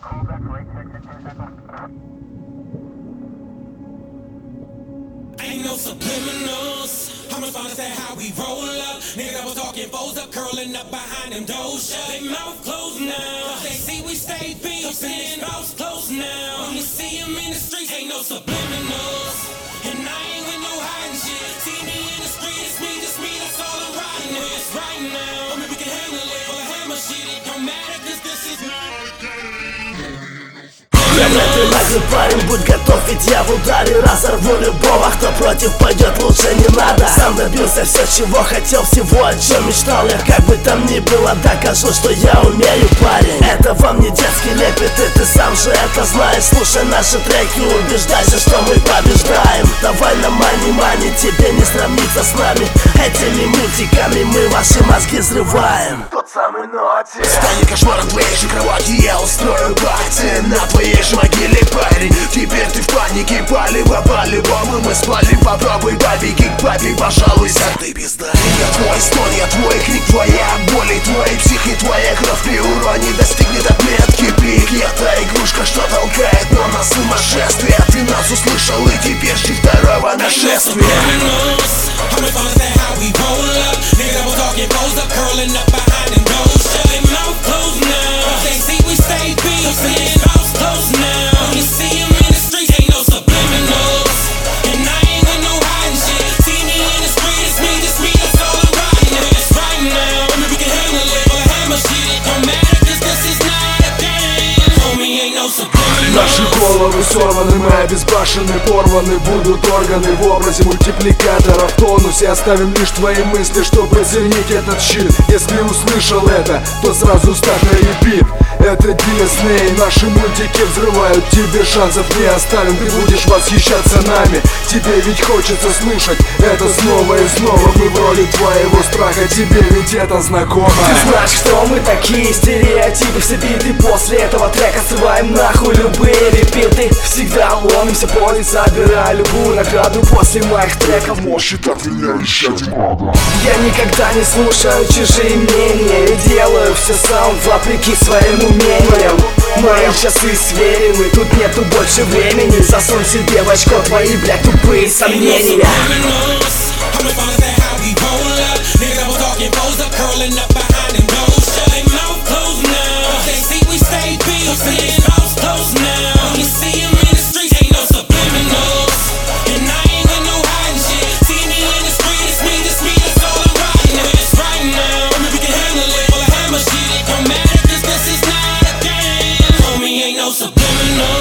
Ain't no subliminals. How much fun is that how we roll up? Niggas that was talking foes up, curling up behind them doors shut. They mouth closed now. They see we stay beat, saying house closed now. When you see them in the streets, ain't no subliminals. And I ain't with no hiding shit. See me in the street, it's me, that's all I'm riding with. It's right now. I mean, we can handle it. Or hammer shit, it don't matter, cause this is not a game. Я наглый парень, будь готов, ведь я в ударе разорву любого, кто против пойдет, лучше не надо. Сам добился все, чего хотел, всего, о чем мечтал я. Как бы там ни было, докажу, что я умею, парень. Это вам не детский лепет, и ты сам же это знаешь. Слушай наши треки, убеждайся, что мы побеждаем. Давай на мани, тебе не сравниться с нами. Этими мультиками мы ваши мозги взрываем. Тот самый Ноти. Станет кошмаром твоей же кровати, я устрою бахты на твоей же могиле, парень. Теперь ты в панике, по-любому мы спали. Попробуй побеги к папе, пожалуйся, ты пизда. Я твой стон, я твой крик, твоя боль и твой псих, и твоя кровь при уроне достигнет отметки пик. Это игрушка, что толкает, но на сумасшествие. Ты нас услышал, и теперь жди второго нашествия. Наши головы сорваны, мы обезбашены, порваны будут органы в образе мультипликатора в тонусе. Оставим лишь твои мысли, чтобы оценить этот щит. Если услышал это, то сразу ставь на репит. Это Дисней, наши мультики взрывают, тебе шансов не оставим. Ты будешь восхищаться нами, тебе ведь хочется слушать это снова и снова. Мы в роли твоего страха, тебе ведь это знакомо. Ты знаешь, кто мы такие, стереотипы все биты. После этого трека срываем нахуй любые репиты. Всегда ломимся по ним, забирая любую награду. После моих треков мощи так меня вещать много. Я никогда не слушаю чужие мнения и делаю все сам вопреки своим умениям. Мои часы сверены, тут нету больше времени. Засунь себе в очко твои, блядь, тупые сомнения. Subliminal.